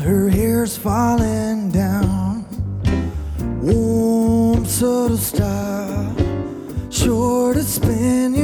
her hair's falling down. Warm sort of style, sure to spin you